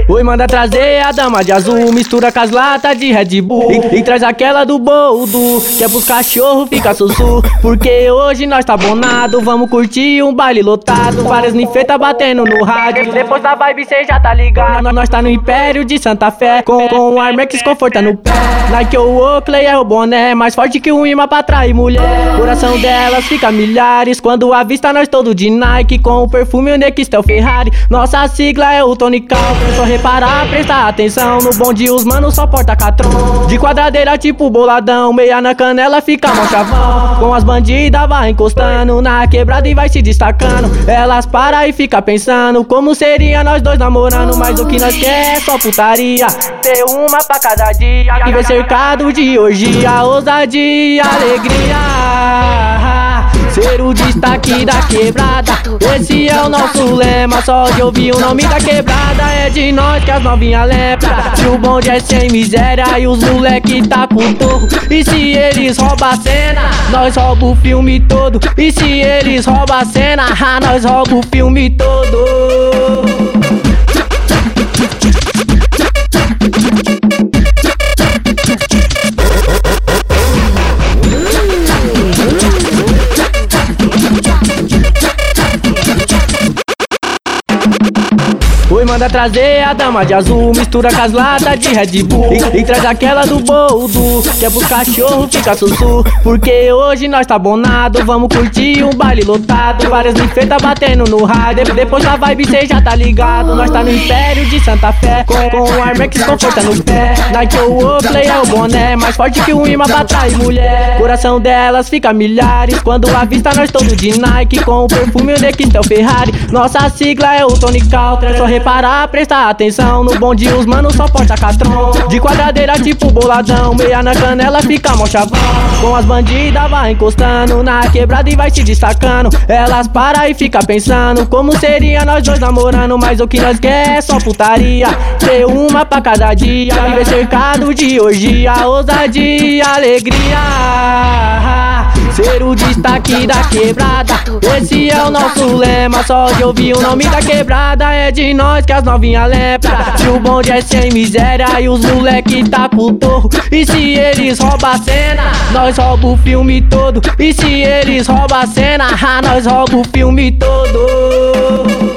Oi, manda trazer a dama de azul, mistura com as latas de Red Bull e traz aquela do boldo, que é pros cachorros fica sussu. Porque hoje nós tá bonado, vamos curtir um baile lotado, várias ninfetas batendo no rádio. Depois da vibe cê já tá ligado, nós tá no Império de Santa Fé, com o Armex conforta no pé. Nike ou Oakley é o boné, mais forte que um imã pra atrair mulher. Coração delas fica milhares quando avista nós todo de Nike, com o perfume o Nextel Ferrari. Nossa sigla é o Tony Calco, só reparar, prestar atenção. No bonde os manos só porta catron, de quadradeira tipo boladão, meia na canela fica mó chavão. Com as bandidas vai encostando na quebrada e vai se destacando. Elas param e fica pensando como seria nós dois namorando. Mas o que nós quer é só putaria, ter uma pra cada dia, viver cercado de orgia, ousadia, alegria, ser o destaque da quebrada. Esse é o nosso lema, só de ouvir o nome da quebrada é de nós que as novinha lepra. Se o bonde é sem miséria e os moleque tá com torro, e se eles roubam a cena, nós rouba o filme todo. E se eles roubam a cena, nós rouba o filme todo. Oi, manda trazer a dama de azul, mistura com as latas de Red Bull e traz aquela do boldo, que é pros cachorros fica sussu. Porque hoje nós tá bonado, vamos curtir um baile lotado, várias ninfetas batendo no rádio. Depois da vibe cê já tá ligado, nós tá no Império de Santa Fé, com o Armex conforta no pé. Nike ou Oakley é o boné, mais forte que um imã pra atrair mulher. Coração delas fica milhares quando avista nós todo de Nike, com o perfume o Nextel Ferrari. Nossa sigla é o Tony Calco, só reparar, prestar atenção. No bonde os manos só porta catron, de quadradeira tipo boladão, meia na canela fica mó chavão. Com as bandidas vai encostando na quebrada e vai se destacando. Elas param e fica pensando como seria nós dois namorando. Mas o que nós quer é só putaria, ter uma pra cada dia, viver cercado de orgia, ousadia, alegria, ser o destaque da quebrada. Esse é o nosso lema, só de ouvir o nome da quebrada é de nós que as novinha lepra. Se o bonde é sem miséria e os moleque tá com torro, e se eles roubam a cena, nós rouba o filme todo. E se eles roubam a cena, nós rouba o filme todo.